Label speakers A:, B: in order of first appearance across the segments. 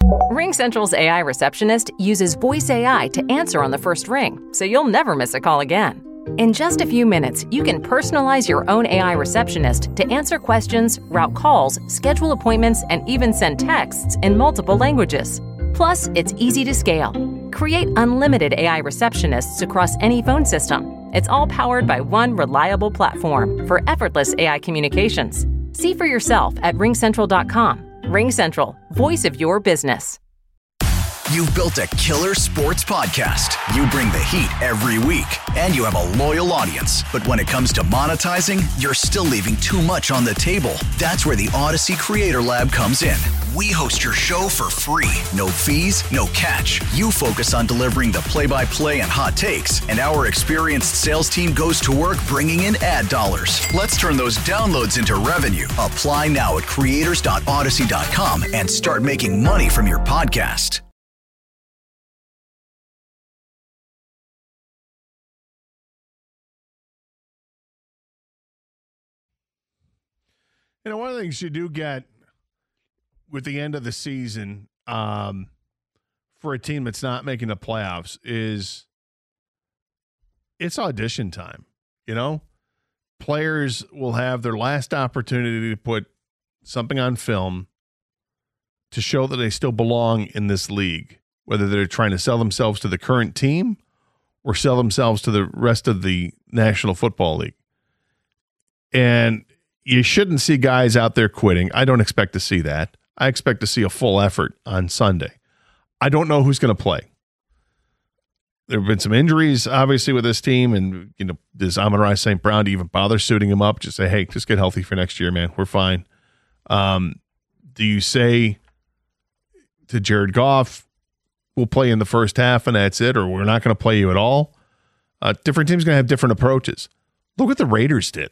A: RingCentral's AI receptionist uses voice AI to answer on the first ring, so you'll never miss a call again. In just a few minutes, you can personalize your own AI receptionist to answer questions, route calls, schedule appointments, and even send texts in multiple languages. Plus, it's easy to scale. Create unlimited AI receptionists across any phone system. It's all powered by one reliable platform for effortless AI communications. See for yourself at ringcentral.com. RingCentral, voice of your business.
B: You've built a killer sports podcast. You bring the heat every week, and you have a loyal audience. But when it comes to monetizing, you're still leaving too much on the table. That's where the Odyssey Creator Lab comes in. We host your show for free. No fees, no catch. You focus on delivering the play-by-play and hot takes, and our experienced sales team goes to work bringing in ad dollars. Let's turn those downloads into revenue. Apply now at creators.odyssey.com and start making money from your podcast.
C: You know, one of the things you do get with the end of the season for a team that's not making the playoffs is it's audition time. You know, players will have their last opportunity to put something on film to show that they still belong in this league, whether they're trying to sell themselves to the current team or sell themselves to the rest of the National Football League. And you shouldn't see guys out there quitting. I don't expect to see that. I expect to see a full effort on Sunday. I don't know who's going to play. There have been some injuries, obviously, with this team. And, you know, does Amon-Ra St. Brown even bother suiting him up? Just say, hey, just get healthy for next year, man. We're fine. Do you say to Jared Goff, we'll play in the first half and that's it, or we're not going to play you at all? Different teams are going to have different approaches. Look what the Raiders did.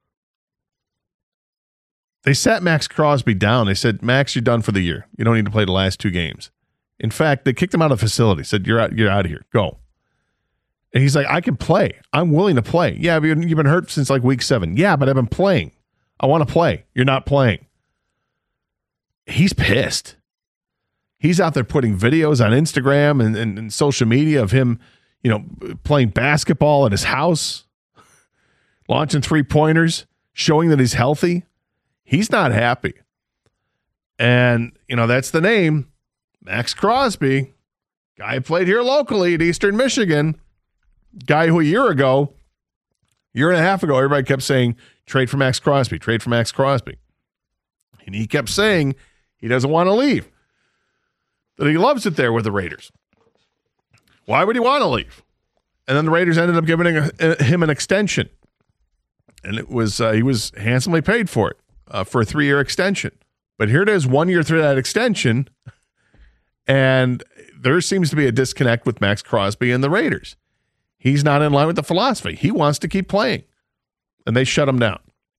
C: They sat Max Crosby down. They said, Max, you're done for the year. You don't need to play the last two games. In fact, they kicked him out of the facility, said, you're out of here. Go. And he's like, I can play. I'm willing to play. Yeah, but you've been hurt since like week 7. Yeah, but I've been playing. I want to play. You're not playing. He's pissed. He's out there putting videos on Instagram and social media of him, you know, playing basketball at his house, launching three-pointers, showing that he's healthy. He's not happy. And, you know, that's the name. Max Crosby, guy who played here locally at Eastern Michigan, guy who a year and a half ago, everybody kept saying, trade for Max Crosby, trade for Max Crosby. And he kept saying he doesn't want to leave, that he loves it there with the Raiders. Why would he want to leave? And then the Raiders ended up giving him an extension. And it was he was handsomely paid for it. For a 3-year extension. But here it is 1 year through that extension, and there seems to be a disconnect with Max Crosby and the Raiders. He's not in line with the philosophy. He wants to keep playing, and they shut him down.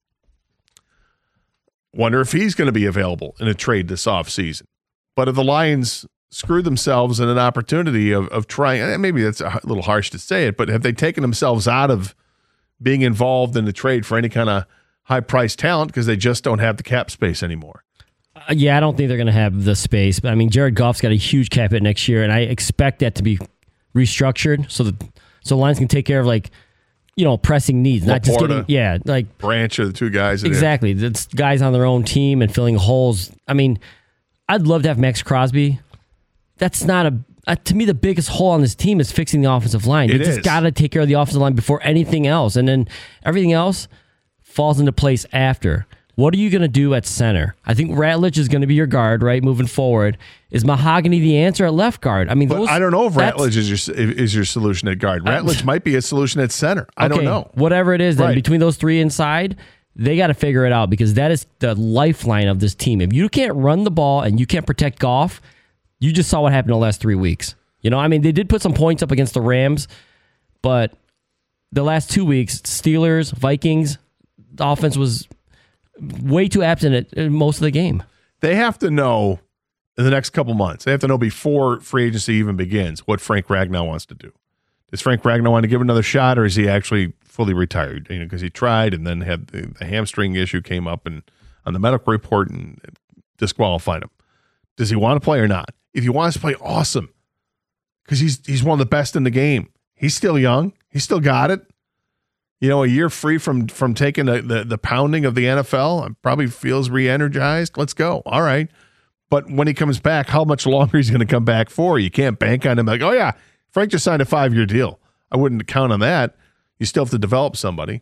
C: Wonder if he's going to be available in a trade this offseason. But if the Lions screw themselves in an opportunity of trying, maybe that's a little harsh to say it, but have they taken themselves out of being involved in the trade for any kind of high-priced talent because they just don't have the cap space anymore?
D: Yeah, I don't think they're going to have the space. But, I mean, Jared Goff's got a huge cap hit next year, and I expect that to be restructured so Lions can take care of, like, you know, pressing needs. Not just getting, like
C: Branch are the two guys.
D: Exactly. It's guys on their own team and filling holes. I mean, I'd love to have Max Crosby. That's not to me, the biggest hole on this team is fixing the offensive line. You just got to take care of the offensive line before anything else. And then everything else falls into place after. What are you going to do at center? I think Ratledge is going to be your guard, right, moving forward. Is Mahogany the answer at left guard? I mean,
C: I don't know if Ratledge is your solution at guard. Ratledge might be a solution at center. I don't know.
D: Whatever it is, then, between those three inside, they got to figure it out because that is the lifeline of this team. If you can't run the ball and you can't protect Goff, you just saw what happened in the last 3 weeks. You know, I mean, they did put some points up against the Rams, but the last 2 weeks, Steelers, Vikings, the offense was way too absent at most of the game.
C: They have to know in the next couple months, they have to know before free agency even begins what Frank Ragnow wants to do. Does Frank Ragnow want to give another shot, or is he actually fully retired? You know, because he tried and then had the hamstring issue came up and on the medical report and disqualified him. Does he want to play or not? If he wants to play, awesome. Because he's one of the best in the game. He's still young. He's still got it. You know, a year free from taking the pounding of the NFL, probably feels re-energized. Let's go. All right. But when he comes back, how much longer he's going to come back for? You can't bank on him like, oh, yeah, Frank just signed a 5-year deal. I wouldn't count on that. You still have to develop somebody.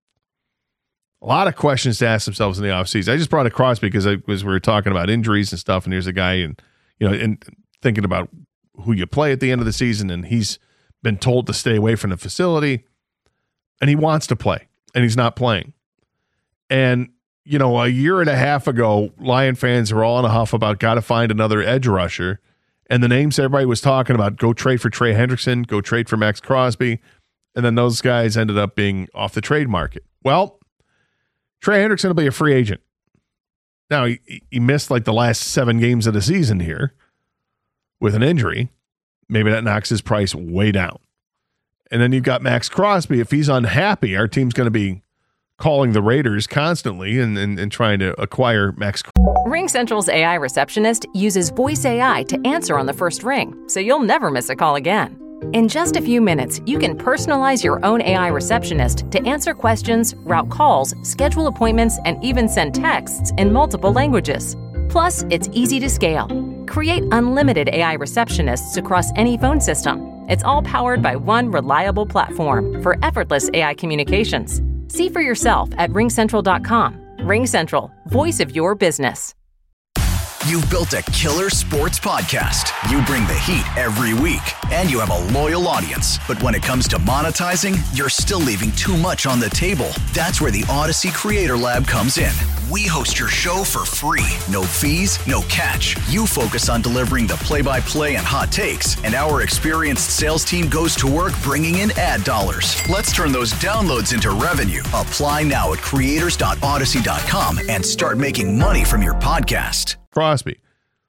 C: A lot of questions to ask themselves in the offseason. I just brought it Crosby because we were talking about injuries and stuff, and here's a guy and thinking about who you play at the end of the season, and he's been told to stay away from the facility, and he wants to play, and he's not playing. And, you know, a year and a half ago, Lion fans were all in a huff about got to find another edge rusher, and the names everybody was talking about, go trade for Trey Hendrickson, go trade for Max Crosby, and then those guys ended up being off the trade market. Well, Trey Hendrickson will be a free agent. Now, he missed like the last 7 games of the season here with an injury. Maybe that knocks his price way down. And then you've got Max Crosby. If he's unhappy, our team's going to be calling the Raiders constantly and trying to acquire Max.
A: RingCentral's AI receptionist uses voice AI to answer on the first ring, so you'll never miss a call again. In just a few minutes, you can personalize your own AI receptionist to answer questions, route calls, schedule appointments, and even send texts in multiple languages. Plus, it's easy to scale. Create unlimited AI receptionists across any phone system. It's all powered by one reliable platform for effortless AI communications. See for yourself at RingCentral.com. RingCentral, voice of your business.
B: You've built a killer sports podcast. You bring the heat every week, and you have a loyal audience. But when it comes to monetizing, you're still leaving too much on the table. That's where the Odyssey Creator Lab comes in. We host your show for free. No fees, no catch. You focus on delivering the play-by-play and hot takes, and our experienced sales team goes to work bringing in ad dollars. Let's turn those downloads into revenue. Apply now at creators.odyssey.com and start making money from your podcast.
C: Crosby,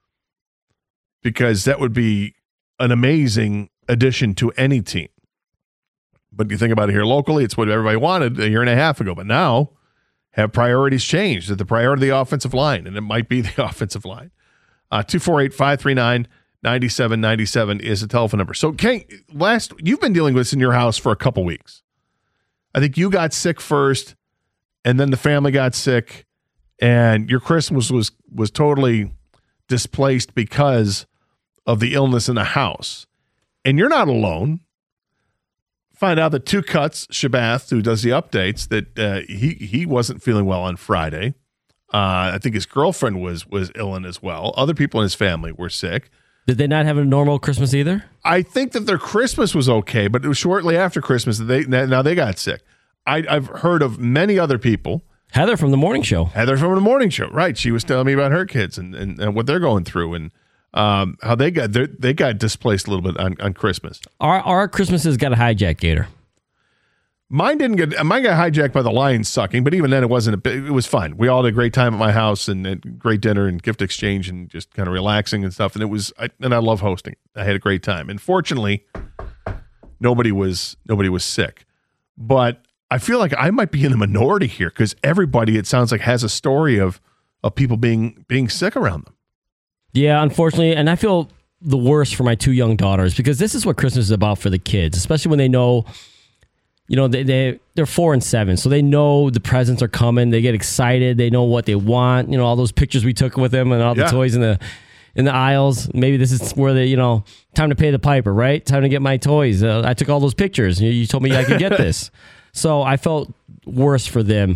C: because that would be an amazing addition to any team. But you think about it here locally, it's what everybody wanted a year and a half ago. But now have priorities changed? That the priority of the offensive line, and it might be the offensive line. 248-539-9797 is the telephone number. So, Kane, you've been dealing with this in your house for a couple weeks. I think you got sick first, and then the family got sick. And your Christmas was totally displaced because of the illness in the house. And you're not alone. Find out that Two Cuts, Shabath, who does the updates, that he wasn't feeling well on Friday. I think his girlfriend was ill as well. Other people in his family were sick.
D: Did they not have a normal Christmas either?
C: I think that their Christmas was okay, but it was shortly after Christmas that they got sick. I've heard of many other people.
D: Heather from the morning show,
C: right? She was telling me about her kids and what they're going through and how they got displaced a little bit on Christmas.
D: Our Christmases got a hijack, Gator.
C: Mine got hijacked by the Lions sucking, but even then it was fun. We all had a great time at my house and a great dinner and gift exchange and just kind of relaxing and stuff. And I love hosting. I had a great time. And fortunately, nobody was sick, but I feel like I might be in the minority here because everybody, it sounds like, has a story of people being sick around them. Yeah,
D: unfortunately, and I feel the worst for my 2 young daughters because this is what Christmas is about for the kids, especially when they know, they're 4 and 7, so they know the presents are coming. They get excited. They know what they want. All those pictures we took with them and all the toys in the aisles. Maybe this is where they, time to pay the piper, right? Time to get my toys. I took all those pictures. You told me I could get this. So I felt worse for them.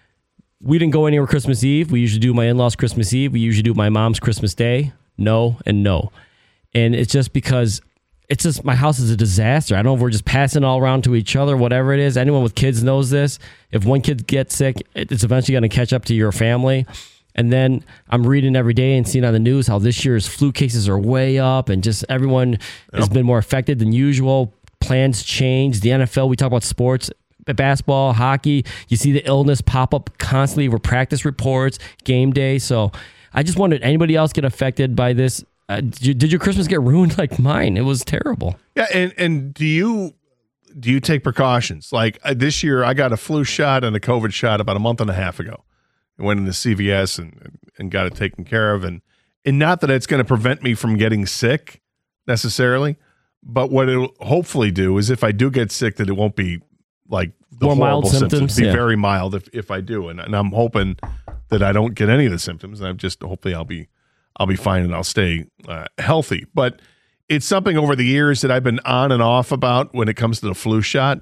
D: We didn't go anywhere Christmas Eve. We usually do my in-laws Christmas Eve. We usually do my mom's Christmas Day. No and no. And it's just because my house is a disaster. I don't know if we're just passing all around to each other, whatever it is. Anyone with kids knows this. If one kid gets sick, it's eventually going to catch up to your family. And then I'm reading every day and seeing on the news how this year's flu cases are way up and just everyone has been more affected than usual. Plans change. The NFL, we talk about sports. Basketball, hockey, you see the illness pop up constantly with practice reports, game day. So I just wondered, anybody else get affected by this? Did your Christmas get ruined like mine? It was terrible.
C: Yeah, and do you take precautions? Like this year, I got a flu shot and a COVID shot about a month and a half ago. I went into CVS and got it taken care of. And And not that it's going to prevent me from getting sick necessarily, but what it'll hopefully do is if I do get sick, that it won't be like the
D: more mild symptoms.
C: Be very mild if I do. And I'm hoping that I don't get any of the symptoms. And I'm just hopefully I'll be fine and I'll stay healthy. But it's something over the years that I've been on and off about when it comes to the flu shot.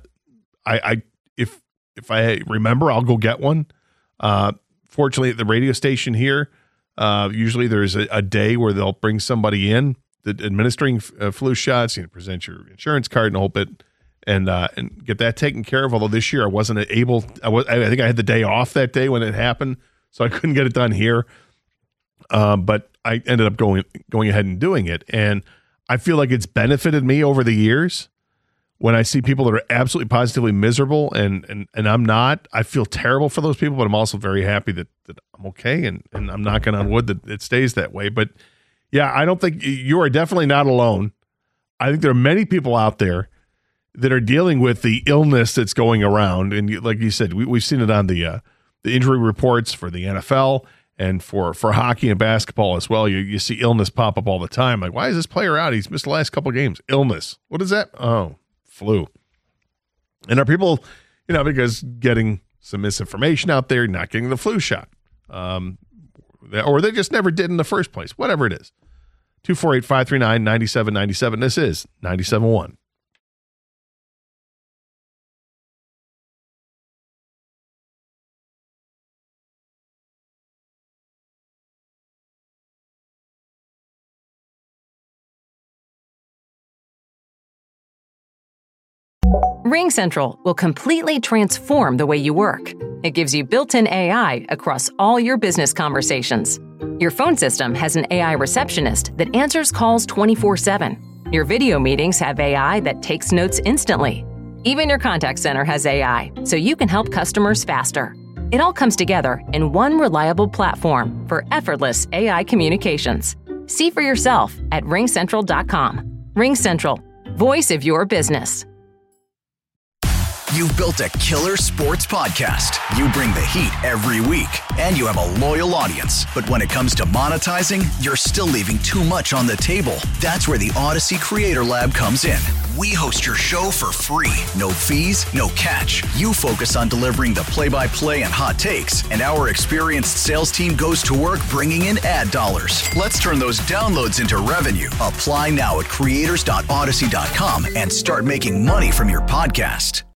C: If I remember, I'll go get one. Fortunately, at the radio station here, usually there's a day where they'll bring somebody in that administering flu shots. You present your insurance card and a whole bit, and get that taken care of. Although this year I wasn't able. I think I had the day off that day when it happened, so I couldn't get it done here. But I ended up going ahead and doing it, and I feel like it's benefited me over the years. When I see people that are absolutely positively miserable and I'm not, I feel terrible for those people, but I'm also very happy that I'm okay and I'm knocking on wood that it stays that way. But yeah, I don't think you are definitely not alone. I think there are many people out there that are dealing with the illness that's going around. And like you said, we've seen it on the injury reports for the NFL and for hockey and basketball as well. You see illness pop up all the time. Like, why is this player out? He's missed the last couple of games. Illness. What is that? Oh, flu. And are people, because getting some misinformation out there, not getting the flu shot, or they just never did in the first place, whatever it is. 248-539-9797. This is 97.1.
A: RingCentral will completely transform the way you work. It gives you built-in AI across all your business conversations. Your phone system has an AI receptionist that answers calls 24/7. Your video meetings have AI that takes notes instantly. Even your contact center has AI, so you can help customers faster. It all comes together in one reliable platform for effortless AI communications. See for yourself at ringcentral.com. RingCentral, voice of your business.
B: You've built a killer sports podcast. You bring the heat every week, and you have a loyal audience. But when it comes to monetizing, you're still leaving too much on the table. That's where the Odyssey Creator Lab comes in. We host your show for free. No fees, no catch. You focus on delivering the play-by-play and hot takes, and our experienced sales team goes to work bringing in ad dollars. Let's turn those downloads into revenue. Apply now at creators.odyssey.com and start making money from your podcast.